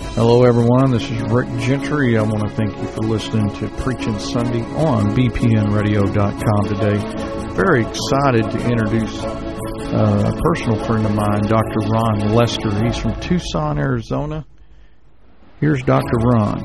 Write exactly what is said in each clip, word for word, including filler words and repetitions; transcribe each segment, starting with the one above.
Hello, everyone. This is Rick Gentry. I want to thank you for listening to Preaching Sunday on b p n radio dot com today. Very excited to introduce uh, a personal friend of mine, Doctor Ron Lester. He's from Tucson, Arizona. Here's Doctor Ron.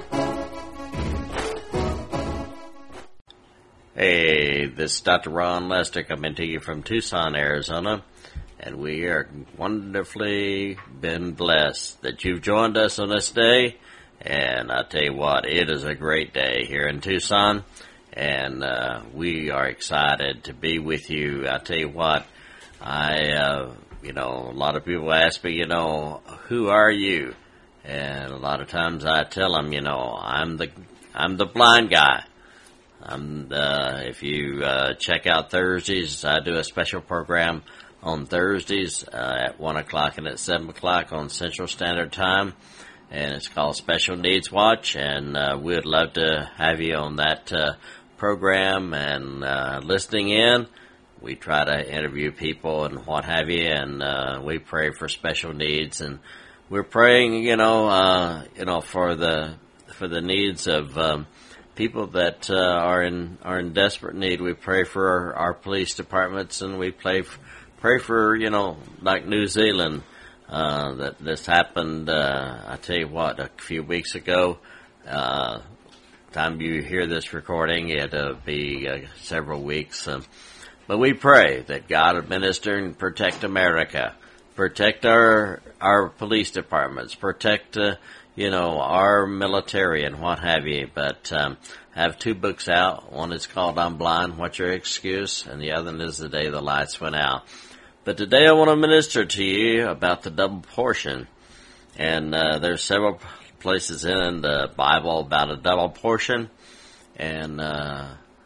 Hey, this is Doctor Ron Lester coming to you from Tucson, Arizona. And we are wonderfully been blessed that you've joined us on this day. And I tell you what, it is a great day here in Tucson. And uh, we are excited to be with you. I tell you what, I, uh, you know, a lot of people ask me, you know, who are you? And a lot of times I tell them, you know, I'm the, I'm the blind guy. I'm the, if you uh, check out Thursdays, I do a special program on Thursdays uh, at one o'clock and at seven o'clock on Central Standard Time, and it's called Special Needs Watch, and uh, we'd love to have you on that uh, program and uh, listening in. We try to interview people and what have you, and uh, we pray for special needs, and we're praying, you know, uh, you know, for the for the needs of um, people that uh, are in are in desperate need. We pray for our, our police departments, and we pray for Pray for, you know, like New Zealand, uh, that this happened, uh, I tell you what, a few weeks ago. Uh, time you hear this recording, it'll be uh, several weeks. Um, but we pray that God would minister and protect America, protect our our police departments, protect, uh, you know, our military and what have you. But um, I have two books out. One is called I'm Blind, What's Your Excuse? And the other is The Day the Lights Went Out. But today I want to minister to you about the double portion. And uh, there's several places in the Bible about a double portion. And uh,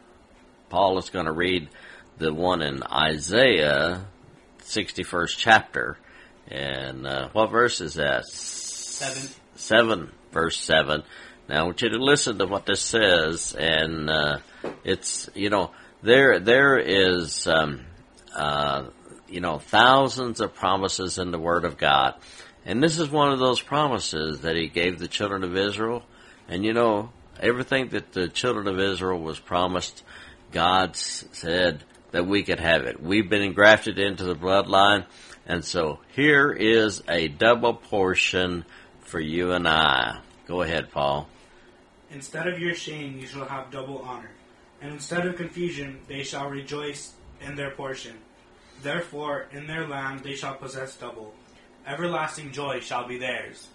Paul is going to read the one in Isaiah, sixty-first chapter. And uh, what verse is that? Seven. Seven, verse seven. Now I want you to listen to what this says. And uh, it's, you know, there there is... Um, uh, you know, thousands of promises in the Word of God. And this is one of those promises that He gave the children of Israel. And, you know, everything that the children of Israel was promised, God said that we could have it. We've been engrafted into the bloodline. And so here is a double portion for you and I. Go ahead, Paul. Instead of your shame, you shall have double honor. And instead of confusion, they shall rejoice in their portion. Therefore, in their land they shall possess double. Everlasting joy shall be theirs.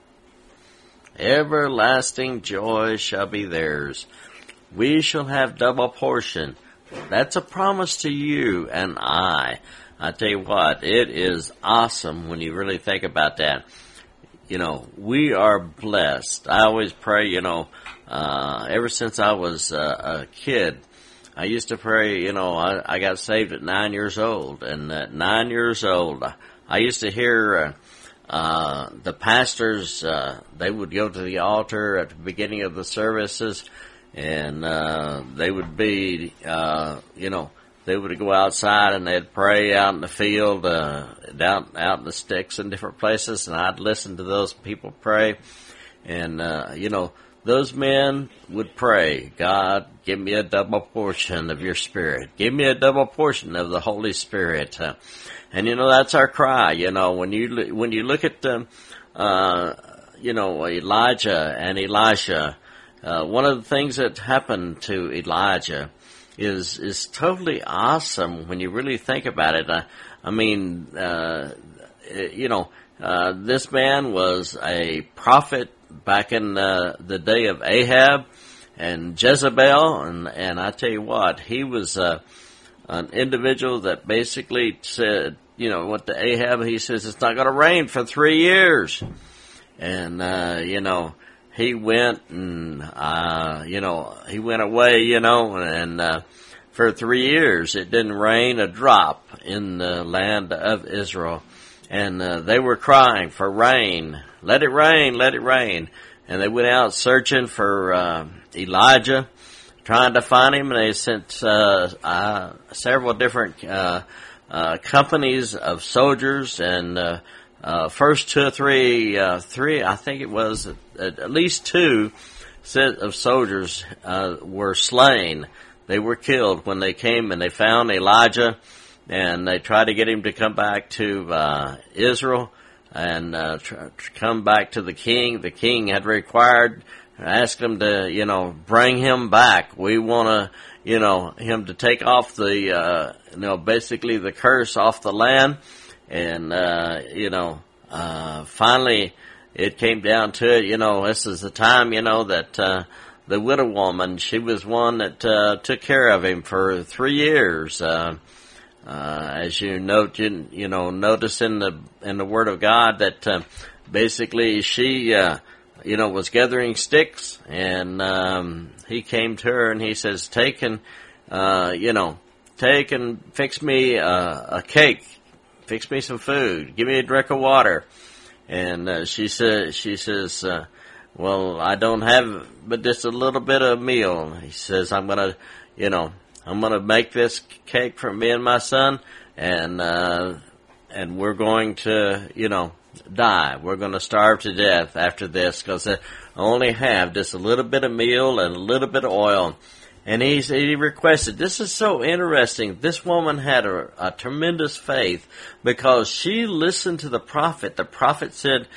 Everlasting joy shall be theirs. We shall have double portion. That's a promise to you and I. I tell you what, it is awesome when you really think about that. You know, we are blessed. I always pray, you know, uh, ever since I was uh, a kid, I used to pray, you know, I, I got saved at nine years old, and at nine years old, I used to hear uh, uh, the pastors, uh, they would go to the altar at the beginning of the services, and uh, they would be, uh, you know, they would go outside and they'd pray out in the field, uh, down, out in the sticks in different places, and I'd listen to those people pray, and, uh, you know, those men would pray, God, give me a double portion of your Spirit. Give me a double portion of the Holy Spirit. Uh, and, you know, that's our cry. You know, when you when you look at, um, uh, you know, Elijah and Elisha, uh, one of the things that happened to Elijah is is totally awesome when you really think about it. Uh, I mean, uh, you know, uh, this man was a prophet back in uh, the day of Ahab and Jezebel, and, and I tell you what, he was uh, an individual that basically said, you know, went to Ahab, he says, it's not going to rain for three years. And, uh, you know, he went and, uh, you know, he went away, you know, and uh, for three years it didn't rain a drop in the land of Israel. And uh, they were crying for rain. Let it rain, let it rain. And they went out searching for uh, Elijah, trying to find him. And they sent uh, uh, several different uh, uh, companies of soldiers and uh, uh, first two or three, uh, three, I think it was at, at least two set of soldiers uh, were slain. They were killed when they came and they found Elijah, and they tried to get him to come back to uh, Israel and uh, tr- come back to the king. The king had required, asked him to, you know, bring him back. We want to, you know, him to take off the, uh, you know, basically the curse off the land. And, uh, you know, uh, finally it came down to it, you know, this is the time, you know, that, uh, the widow woman, she was one that, uh, took care of him for three years. Uh, uh, as you note, you, you know, notice in the, in the Word of God that, uh, basically she, uh, you know, was gathering sticks, and, um, he came to her and he says, take and, uh, you know, take and fix me, uh, a cake. Fix me some food. Give me a drink of water. And uh, she says, she says, uh, well, I don't have but just a little bit of meal. He says, I'm gonna, you know, I'm gonna make this cake for me and my son, and uh, and we're going to, you know, die. We're going to starve to death after this because I only have just a little bit of meal and a little bit of oil. And he, he requested, this is so interesting, this woman had a, a tremendous faith because she listened to the prophet. The prophet said,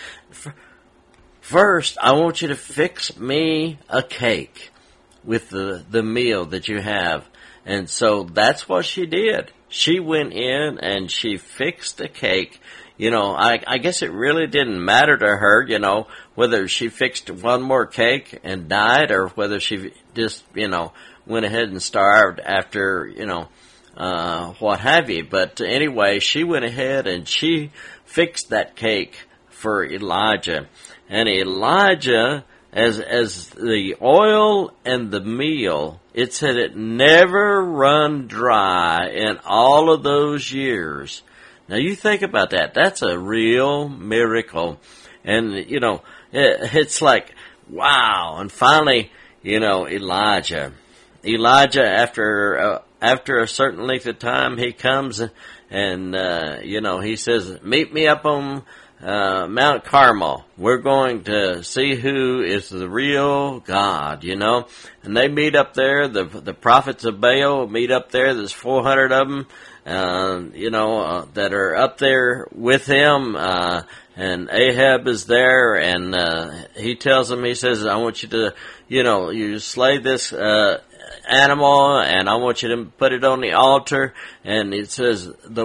first, I want you to fix me a cake with the, the meal that you have. And so that's what she did. She went in and she fixed a cake. You know, I, I guess it really didn't matter to her, you know, whether she fixed one more cake and died or whether she just, you know, went ahead and starved after, you know, uh, what have you. But anyway, she went ahead and she fixed that cake for Elijah. And Elijah, as, as the oil and the meal, it said it never run dry in all of those years. Now you think about that. That's a real miracle. And, you know, it, it's like, wow. And finally, you know, Elijah, Elijah, after uh, after a certain length of time, he comes and, uh, you know, he says, meet me up on uh, Mount Carmel. We're going to see who is the real God, you know. And they meet up there. The the prophets of Baal meet up there. There's four hundred of them, uh, you know, uh, that are up there with him. Uh, and Ahab is there, and uh, he tells them, he says, I want you to, you know, you slay this uh animal, and I want you to put it on the altar. And it says, the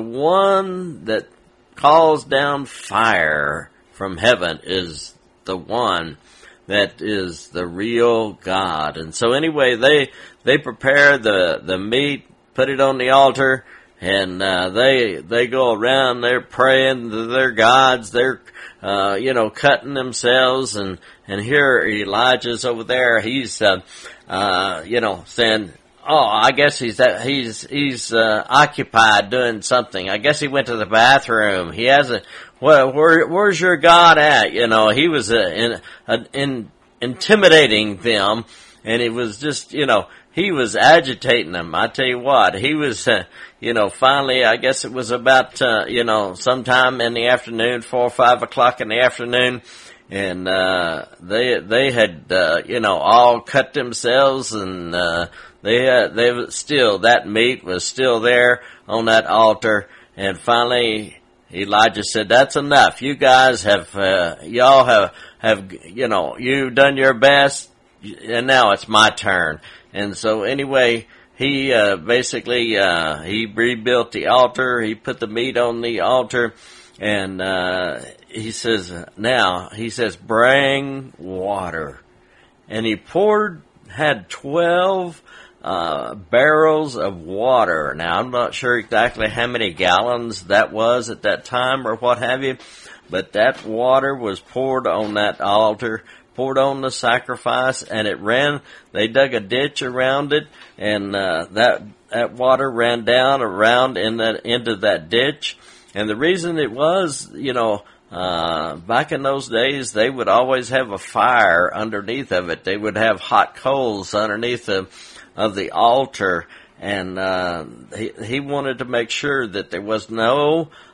one that calls down fire from heaven is the one that is the real God. And so anyway, they they prepare the the meat, put it on the altar, and uh, they they go around, they're praying to their gods, they're uh, you know, cutting themselves, and and here Elijah's over there, he's uh, uh, you know, saying, oh, I guess he's uh, he's he's uh, occupied doing something. I guess he went to the bathroom. He has a well, where where's your God at? You know, he was uh, in, uh, in intimidating them, and it was just, you know, he was agitating them. I tell you what, he was, uh, you know, finally, I guess it was about, uh, you know, sometime in the afternoon, four or five o'clock in the afternoon, and, uh, they, they had, uh, you know, all cut themselves, and, uh, they, uh, they was still, that meat was still there on that altar, and finally, Elijah said, that's enough. You guys have, uh, y'all have, have, you know, you've done your best, and now it's my turn. And so anyway, he, uh, basically, uh, he rebuilt the altar, he put the meat on the altar, and, uh, he says, now, he says, bring water. And he poured, had twelve, uh, barrels of water. Now, I'm not sure exactly how many gallons that was at that time or what have you, but that water was poured on that altar, poured on the sacrifice, and it ran, they dug a ditch around it, and uh, that that water ran down around in that into that ditch. And the reason it was, you know, uh, back in those days, they would always have a fire underneath of it. They would have hot coals underneath the, of the altar, and uh, he, he wanted to make sure that there was no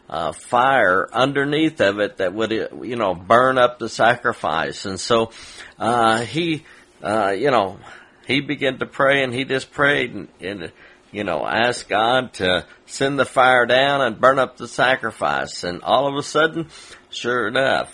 uh, fire underneath of it that would, you know, burn up the sacrifice. And so uh, he, uh, you know, he began to pray, and he just prayed and, and, you know, asked God to send the fire down and burn up the sacrifice. And all of a sudden, sure enough,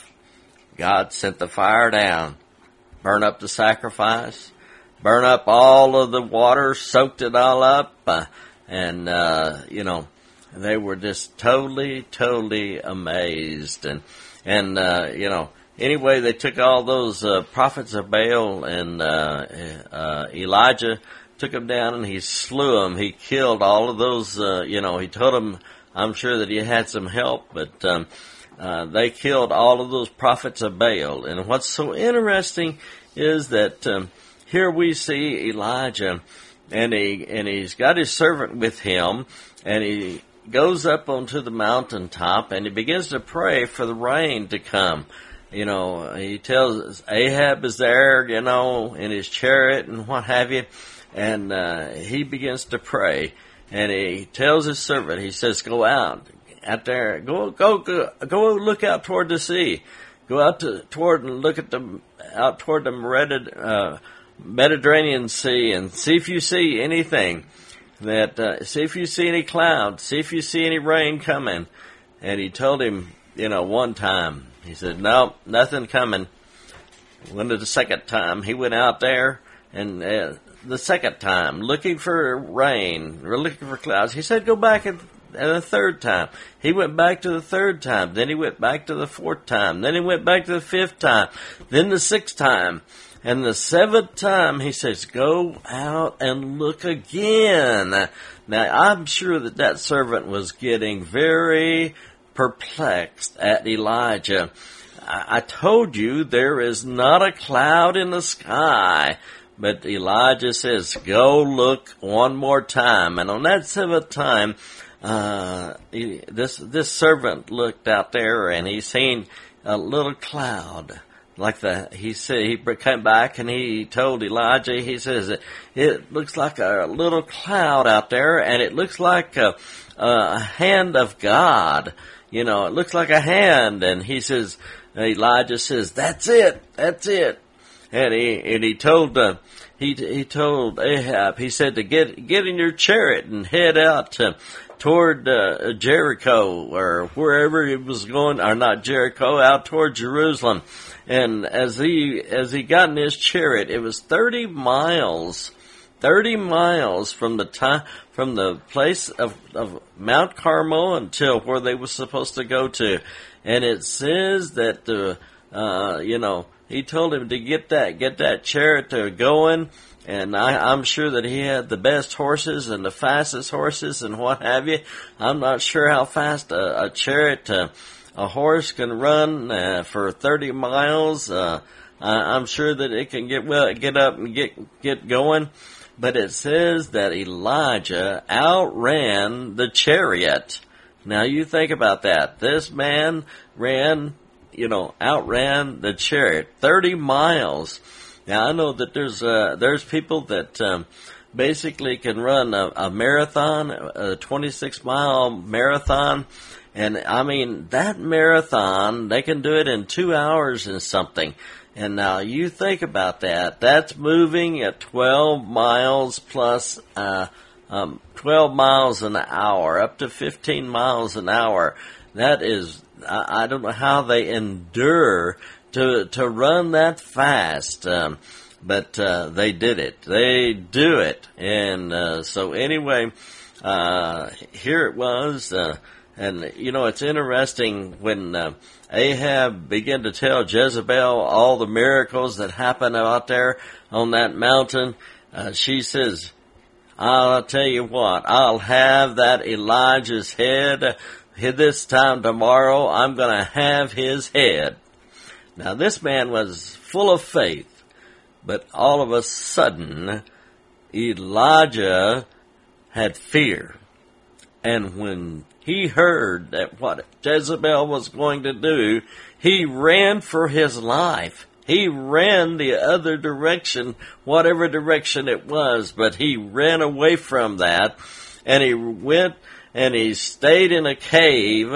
God sent the fire down, burn up the sacrifice, burn up all of the water, soaked it all up, uh, and, uh, you know, they were just totally, totally amazed. And, and uh, you know, anyway, they took all those uh, prophets of Baal, and uh, uh, Elijah took them down, and he slew them. He killed all of those, uh, you know, he told them, I'm sure that he had some help, but um, uh, they killed all of those prophets of Baal. And what's so interesting is that um, here we see Elijah, and he and he's got his servant with him, and he goes up onto the mountaintop, and he begins to pray for the rain to come. You know, he tells Ahab is there, you know, in his chariot and what have you, and uh, he begins to pray, and he tells his servant, he says, go out, out there, go, go, go, go look out toward the sea, go out to, toward and look at the, out toward the Mediterranean, uh, Mediterranean Sea, and see if you see anything that, uh, see if you see any clouds, see if you see any rain coming. And he told him, you know, one time, he said, no, nothing coming. Went to the second time, he went out there, and uh, the second time, looking for rain, or looking for clouds. He said, go back and, and the third time. He went back to the third time. Then he went back to the fourth time. Then he went back to the fifth time. Then the sixth time. And the seventh time, he says, go out and look again. Now, I'm sure that that servant was getting very perplexed at Elijah. I, I told you there is not a cloud in the sky. But Elijah says, go look one more time. And on that seventh time, uh, he, this, this servant looked out there, and he seen a little cloud. Like the, he said, he came back and he told Elijah, he says, it looks like a little cloud out there, and it looks like a, a hand of God. You know, it looks like a hand. And he says, Elijah says, that's it, that's it. And he, and he told, uh, he, he told Ahab, he said to get, get in your chariot and head out to, toward, uh, Jericho, or wherever he was going, or not Jericho, out toward Jerusalem. And as he, as he got in his chariot, it was thirty miles, thirty miles from the time, from the place of, of Mount Carmel until where they were supposed to go to. And it says that, the, uh, you know, he told him to get that, get that chariot to going. And I, I'm sure that he had the best horses and the fastest horses and what have you. I'm not sure how fast a, a chariot, uh, a horse can run uh, for thirty miles. Uh, I, I'm sure that it can get well, get up and get get going. But it says that Elijah outran the chariot. Now you think about that. This man ran, you know, outran the chariot thirty miles. Now I know that there's uh, there's people that um, basically can run a, a marathon, a twenty-six mile marathon. And, I mean, that marathon, they can do it in two hours and something. And now you think about that. That's moving at twelve miles plus, uh, um, twelve miles an hour, up to fifteen miles an hour. That is, I, I don't know how they endure to, to run that fast. Um, but, uh, they did it. They do it. And, uh, so anyway, uh, here it was, uh, And, you know, it's interesting when uh, Ahab began to tell Jezebel all the miracles that happened out there on that mountain. Uh, she says, I'll tell you what, I'll have that Elijah's head. This time tomorrow, I'm going to have his head. Now, this man was full of faith, but all of a sudden, Elijah had fear. And when he heard that what Jezebel was going to do, he ran for his life. He ran the other direction, whatever direction it was, but he ran away from that, and he went and he stayed in a cave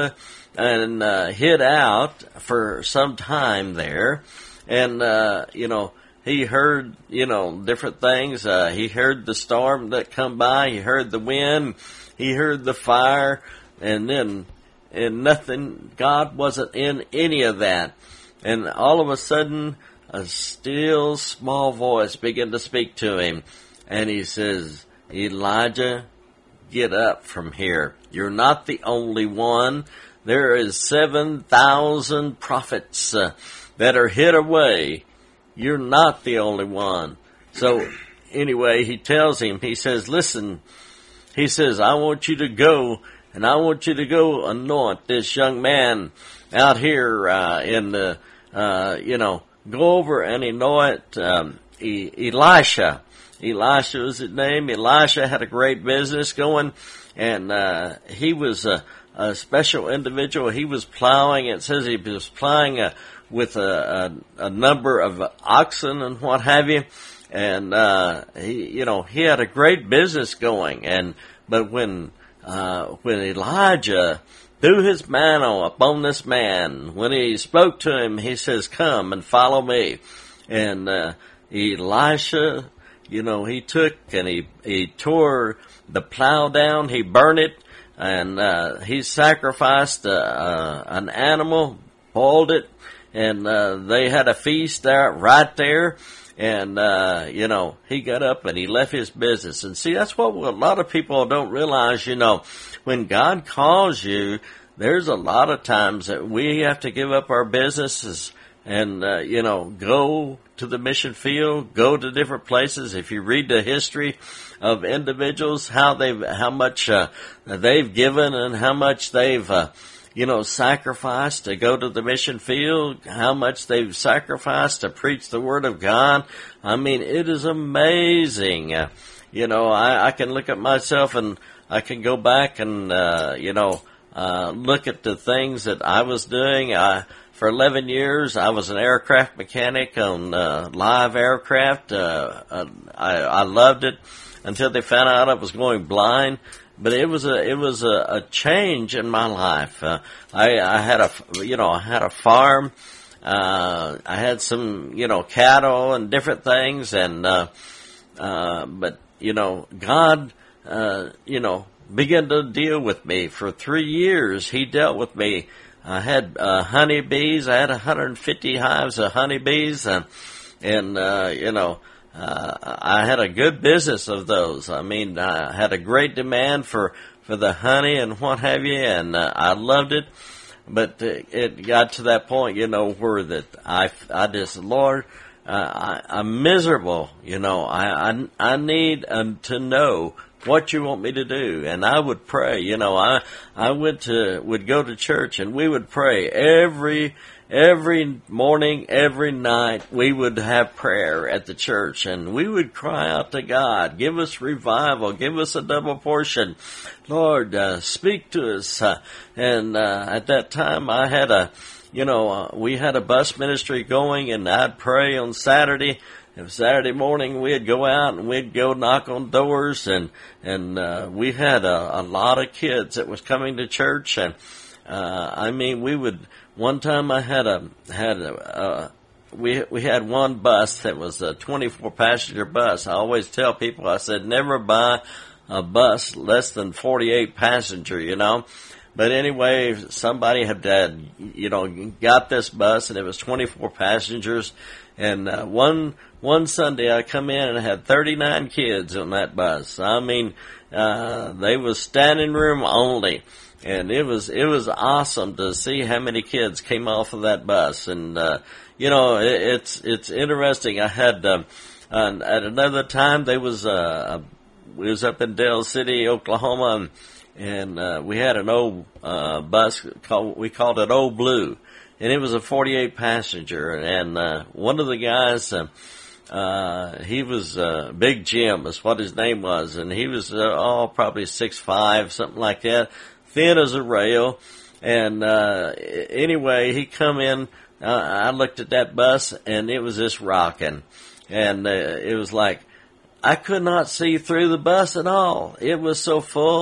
and uh, hid out for some time there. And, uh, you know, he heard, you know, different things. Uh, he heard the storm that come by. He heard the wind. He heard the fire. And then, and nothing, God wasn't in any of that. And all of a sudden, a still small voice began to speak to him. And he says, Elijah, get up from here. You're not the only one. There is seven thousand prophets uh, that are hid away. You're not the only one. So anyway, he tells him, he says, listen, he says, I want you to go, and I want you to go anoint this young man out here uh, in the, uh, you know, go over and anoint um, e- Elisha. Elisha was his name. Elisha had a great business going, and uh, he was a, a special individual. He was plowing. It says he was plowing a, with a, a, a number of oxen and what have you, and uh, he, you know, he had a great business going. And but when uh, when Elijah threw his mantle upon this man, when he spoke to him, he says, "Come and follow me." And uh, Elisha, you know, he took and he, he tore the plow down, he burned it, and uh, he sacrificed uh, uh, an animal, boiled it, and uh, they had a feast there, right there. And, uh, you know, he got up and he left his business. And see, that's what a lot of people don't realize, you know, when God calls you, there's a lot of times that we have to give up our businesses and, uh, you know, go to the mission field, go to different places. If you read the history of individuals, how they've, how much, uh, they've given and how much they've, uh, you know, sacrificed to go to the mission field, how much they've sacrificed to preach the Word of God. I mean, it is amazing. Uh, you know, I, I can look at myself and I can go back and, uh, you know, uh, look at the things that I was doing. I, for eleven years, I was an aircraft mechanic on uh, live aircraft. Uh, uh, I, I loved it until they found out I was going blind. But it was a it was a, a change in my life. Uh, I I had a you know I had a farm. Uh, I had some you know cattle and different things, and uh, uh, but you know God uh, you know began to deal with me for three years. He dealt with me. I had uh, honeybees. I had one hundred fifty hives of honeybees, and and uh, you know. Uh, I had a good business of those. I mean, I had a great demand for, for the honey and what have you, and uh, I loved it. But uh, it got to that point, you know, where that I, I just, Lord, uh, I, I'm miserable. You know, I, I, I need um, to know what you want me to do. And I would pray. You know, I, I went to, would go to church and we would pray every Every morning, every night, we would have prayer at the church, and we would cry out to God, give us revival, give us a double portion. Lord, uh, speak to us. Uh, and uh, at that time, I had a, you know, uh, we had a bus ministry going, and I'd pray on Saturday. If Saturday morning, we'd go out and we'd go knock on doors, and and uh, we had a, a lot of kids that was coming to church, and uh, I mean, we would. One time I had a, had a, uh, we, we had one bus that was a twenty-four passenger bus. I always tell people, I said, never buy a bus less than forty-eight passenger, you know. But anyway, somebody had, had you know, got this bus and it was twenty-four passengers. And, uh, one, one Sunday I come in and I had thirty-nine kids on that bus. I mean, uh, they was standing room only. And it was, it was awesome to see how many kids came off of that bus. And, uh, you know, it, it's, it's interesting. I had, um, uh, at another time, there was, uh, we was up in Dale City, Oklahoma, and, and uh, we had an old, uh, bus called, we called it Old Blue. And it was a forty-eight passenger. And, uh, one of the guys, uh, uh, he was, uh, Big Jim is what his name was. And he was, uh, oh, probably six five, something like that. Thin as a rail, and uh anyway, he come in. Uh, I looked at that bus, and it was just rocking, and uh, it was like I could not see through the bus at all. It was so full,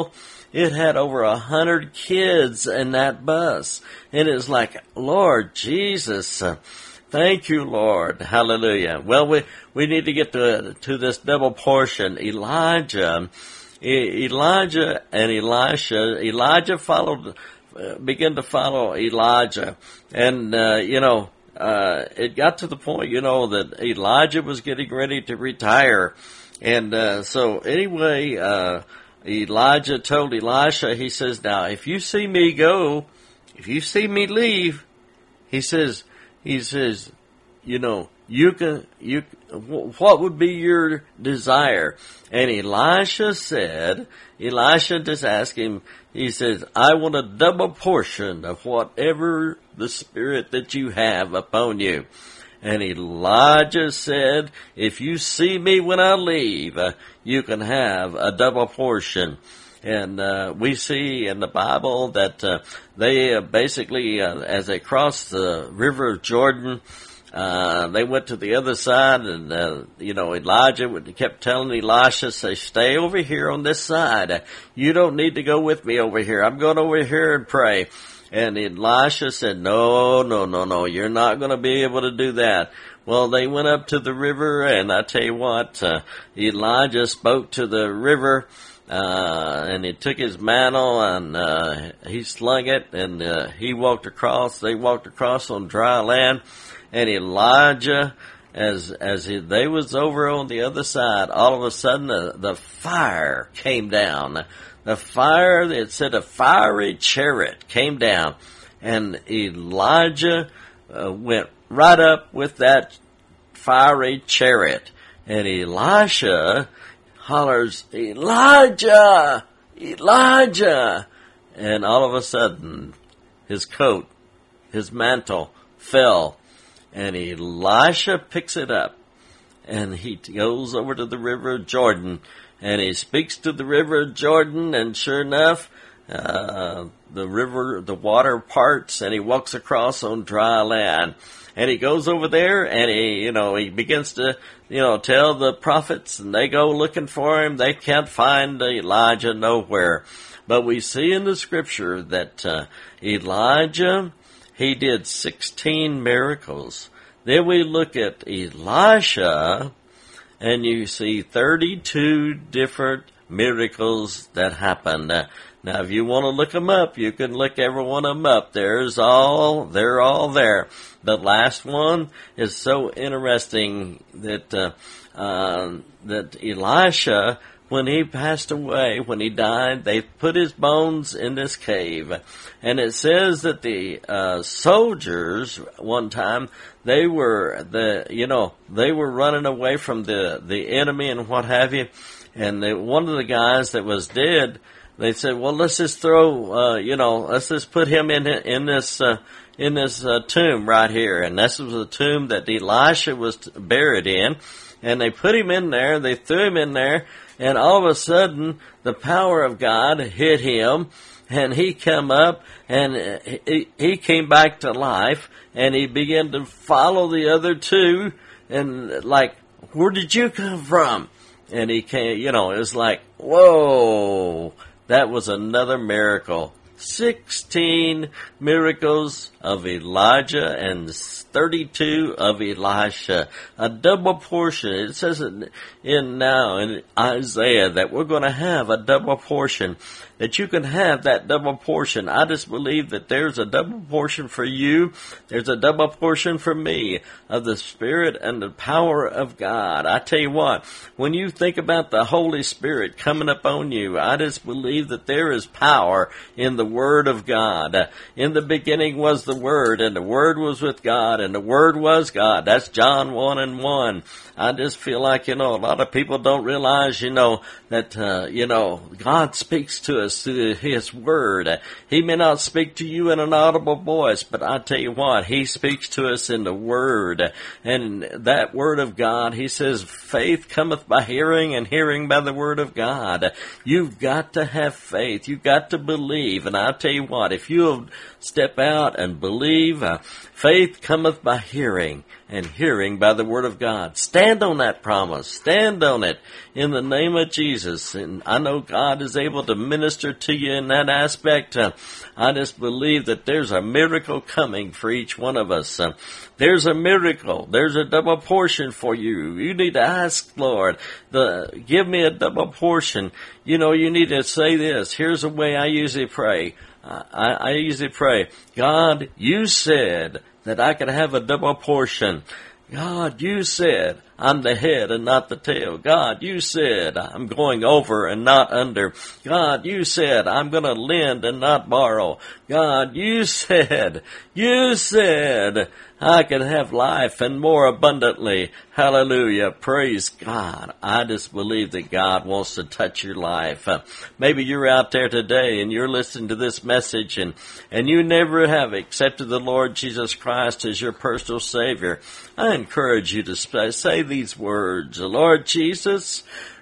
it had over a hundred kids in that bus. And it's like, Lord Jesus, uh, thank you, Lord. Hallelujah. Well, we, we need to get to, to this double portion. Elijah, E- Elijah and Elisha, Elijah followed, uh, began to follow Elijah. And, uh, you know, uh, it got to the point, you know, that Elijah was getting ready to retire. And, uh, so anyway, uh, Elijah told Elisha, he says, now, if you see me go, if you see me leave, he says, he says, you know, you can, you, what would be your desire? And Elisha said, Elisha just asked him, he says, I want a double portion of whatever the Spirit that you have upon you. And Elijah said, if you see me when I leave, uh, you can have a double portion. And uh, we see in the Bible that uh, they uh, basically, uh, as they crossed the river of Jordan, uh, they went to the other side, and, uh, you know, Elijah would, kept telling Elisha, say, stay over here on this side. You don't need to go with me over here. I'm going over here and pray. And Elisha said, no, no, no, no, you're not going to be able to do that. Well, they went up to the river, and I tell you what, uh, Elijah spoke to the river, uh, and he took his mantle, and uh, he slung it, and uh, he walked across. They walked across on dry land, and Elijah, as as he, they was over on the other side, all of a sudden the, the fire came down. The fire, it said a fiery chariot came down, and Elijah uh, went right up with that fiery chariot. And Elisha hollers, Elijah! Elijah! And all of a sudden, his coat, his mantle fell, and Elisha picks it up, and he goes over to the river of Jordan, and he speaks to the river of Jordan, and sure enough, uh, the river, the water parts, and he walks across on dry land. And he goes over there, and he, you know, he begins to, you know, tell the prophets, and they go looking for him. They can't find Elijah nowhere. But we see in the scripture that uh, Elijah, he did sixteen miracles. Then we look at Elisha, and you see thirty-two different miracles that happened. Uh, now, if you want to look them up, you can look every one of them up. There's all, they're all there. The last one is so interesting that uh, uh, that Elisha, when he passed away, when he died, they put his bones in this cave. And it says that the uh, soldiers, one time, they were, the you know, they were running away from the, the enemy and what have you. And the, one of the guys that was dead, they said, well, let's just throw, uh, you know, let's just put him in in this uh, in this uh, tomb right here. And this was the tomb that Elisha was buried in. And they put him in there, they threw him in there, and all of a sudden, the power of God hit him, and he came up, and he, he came back to life, and he began to follow the other two, and like, where did you come from? And he came, you know, it was like, whoa, that was another miracle. Sixteen miracles of Elijah and thirty-two of Elisha. A double portion. It says in, in now in Isaiah that we're going to have a double portion. That you can have that double portion. I just believe that there's a double portion for you. There's a double portion for me of the Spirit and the power of God. I tell you what, when you think about the Holy Spirit coming upon you, I just believe that there is power in the Word of God. In the beginning was the Word, and the Word was with God, and the Word was God. That's John one and one. I just feel like, you know, a lot of people don't realize, you know, that, uh, you know, God speaks to us through His Word. He may not speak to you in an audible voice, but I tell you what, He speaks to us in the Word. And that Word of God, He says, faith cometh by hearing, and hearing by the Word of God. You've got to have faith. You've got to believe. And I'll tell you what, if you'll step out and believe, uh, faith cometh by hearing, and hearing by the word of God. Stand on that promise. Stand on it in the name of Jesus. And I know God is able to minister to you in that aspect. Uh, I just believe that there's a miracle coming for each one of us. Uh, there's a miracle. There's a double portion for you. You need to ask, Lord, the, give me a double portion. You know, you need to say this. Here's the way I usually pray. I, I usually pray, God, you said that I could have a double portion. God, you said I'm the head and not the tail. God, you said I'm going over and not under. God, you said I'm going to lend and not borrow. God, you said, you said I can have life and more abundantly. Hallelujah. Praise God. I just believe that God wants to touch your life. Uh, maybe you're out there today and you're listening to this message and, and you never have accepted the Lord Jesus Christ as your personal Savior. I encourage you to say, say these words. Lord Jesus,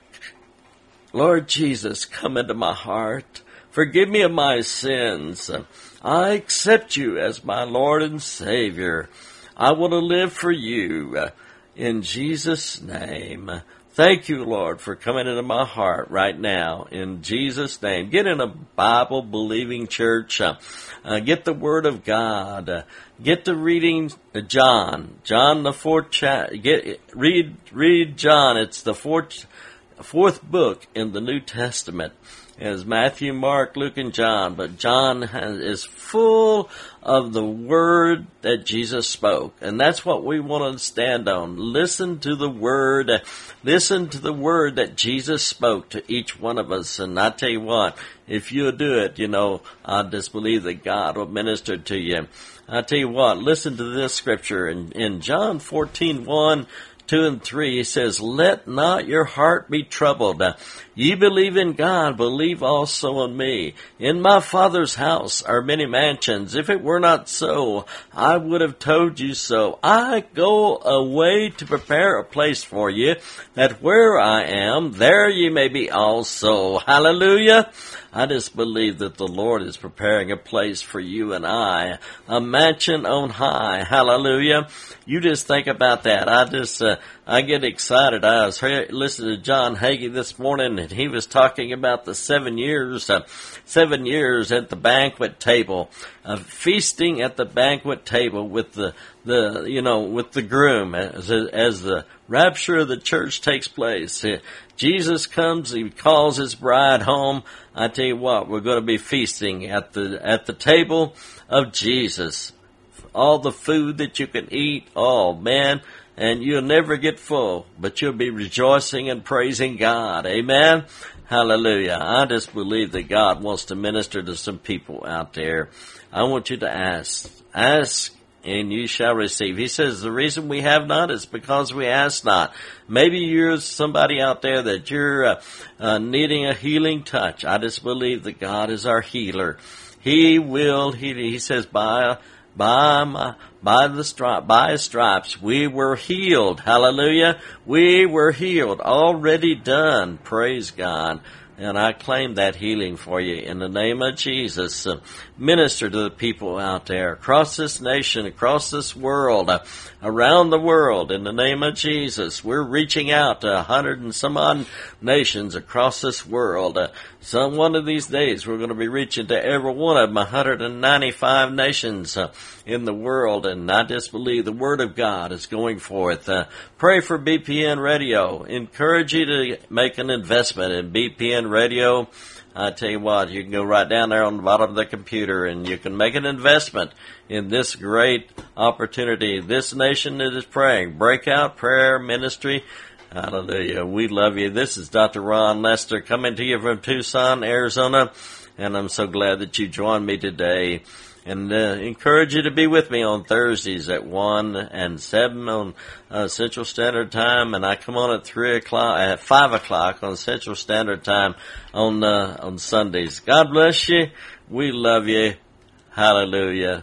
Lord Jesus, come into my heart. Forgive me of my sins. I accept you as my Lord and Savior. I want to live for you. In Jesus' name. Thank you, Lord, for coming into my heart right now. In Jesus' name. Get in a Bible-believing church. Uh, uh, get the Word of God. Uh, get to reading John. John, the fourth chapter. Get read read John. It's the fourth fourth book in the New Testament. As Matthew, Mark, Luke, and John. But John has, is full of the word that Jesus spoke. And that's what we want to stand on. Listen to the word. Listen to the word that Jesus spoke to each one of us. And I tell you what, if you do it, you know, I just believe that God will minister to you. I tell you what, listen to this scripture. In, in John fourteen one, two and three, he says, let not your heart be troubled. Ye believe in God, believe also in me. In my Father's house are many mansions. If it were not so, I would have told you so. I go away to prepare a place for you, that where I am, there ye may be also. Hallelujah. I just believe that the Lord is preparing a place for you and I, a mansion on high. Hallelujah. You just think about that. I just, uh, I get excited. I was listening to John Hagee this morning, and he was talking about the seven years, uh, seven years at the banquet table, uh, feasting at the banquet table with the, the, you know, with the groom as, as the rapture of the church takes place. Uh, Jesus comes, he calls his bride home. I tell you what, we're going to be feasting at the, at the table of Jesus. All the food that you can eat, oh man, and you'll never get full, but you'll be rejoicing and praising God. Amen. Hallelujah. I just believe that God wants to minister to some people out there. I want you to ask, ask, and you shall receive. He says the reason we have not is because we ask not. Maybe you're somebody out there that you're uh, uh, needing a healing touch. I just believe that God is our healer. He will, he, he says, by, by my, by the stri- by his stripes we were healed. Hallelujah. We were healed. Already done. Praise God. And I claim that healing for you in the name of Jesus. Uh, minister to the people out there across this nation, across this world, uh, around the world in the name of Jesus. We're reaching out to a hundred and some odd nations across this world. Uh, some one of these days we're going to be reaching to every one of them, one hundred ninety-five nations uh, in the world. And I just believe the Word of God is going forth. Uh, pray for B P N Radio. Encourage you to make an investment in B P N Radio. I tell you what, you can go right down there on the bottom of the computer and you can make an investment in this great opportunity. This nation that is praying. Breakout Prayer Ministry. Hallelujah. We love you. This is Doctor Ron Lester coming to you from Tucson, Arizona. And I'm so glad that you joined me today. And uh, encourage you to be with me on Thursdays at one and seven on uh, Central Standard Time, and I come on at three o'clock, at five o'clock on Central Standard Time on uh, on Sundays. God bless you. We love you. Hallelujah.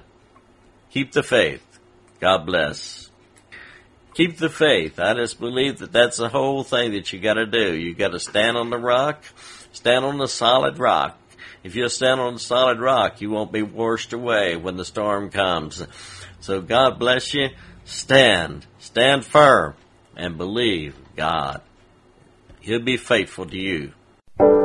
Keep the faith. God bless. Keep the faith. I just believe that that's the whole thing that you got to do. You got to stand on the rock, stand on the solid rock. if you'll stand on solid rock, you won't be washed away when the storm comes. So God bless you. Stand. Stand firm and believe God. He'll be faithful to you.